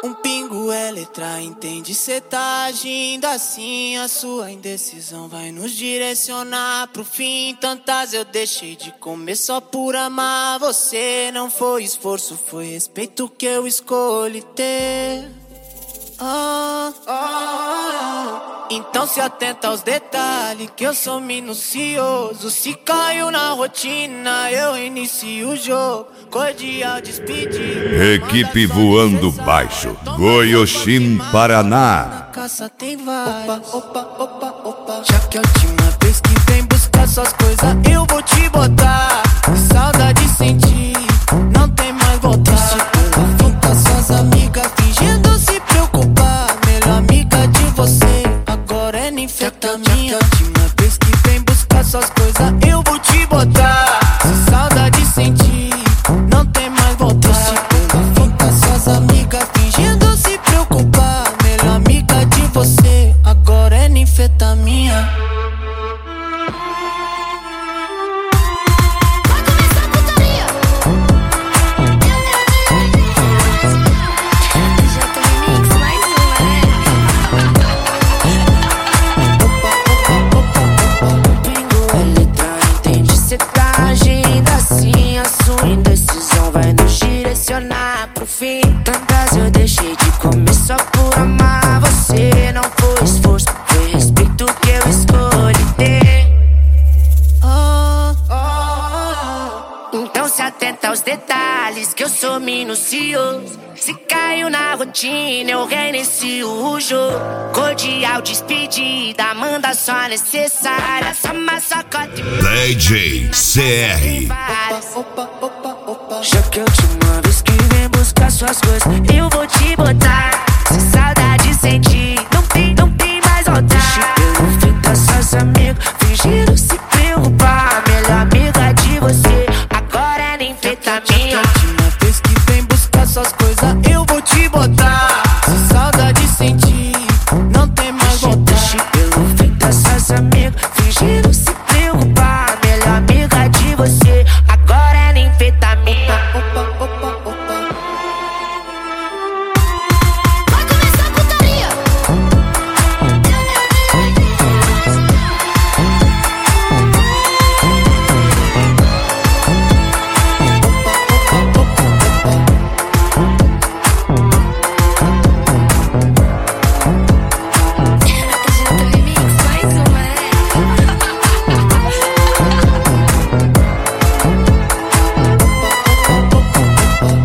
Um pingo é letra, entende? Cê tá agindo assim, a sua indecisão vai nos direcionar pro fim. Tantas eu deixei de comer só por amar você. Não foi esforço, foi respeito que eu escolhi ter. Então se atenta aos detalhes, que eu sou minucioso. Se caiu na rotina, eu inicio o jogo. Cordial despedida. Equipe voando baixo, Goiôxim, Paraná. Na caça tem vários. Opa. Já que é a última vez que vem buscar suas coisas, eu vou te botar. Saudade sentir, não tem mais voltar. Finta suas amigas fingindo se preocupar. Melhor amiga de você, agora é ninfetamina. Última vez que vem buscar suas coisas, eu vou te botar. Se saudade sentir, não tem mais voltar. Finta suas amigas fingindo se preocupar. Melhor amiga de você, agora é ninfetamina. Pro fim, tantas eu deixei de comer só por amar você. Não foi esforço, foi respeito que eu escolhi ter. Então se atenta aos detalhes, que eu sou minucioso. Se caiu na rotina, eu reinicio o jogo. Cordial despedida, manda só a necessária. Só uma sacode DJ CR. Já que é a última vez que vem buscar suas coisas, eu vou te botar. Se saudade sentir,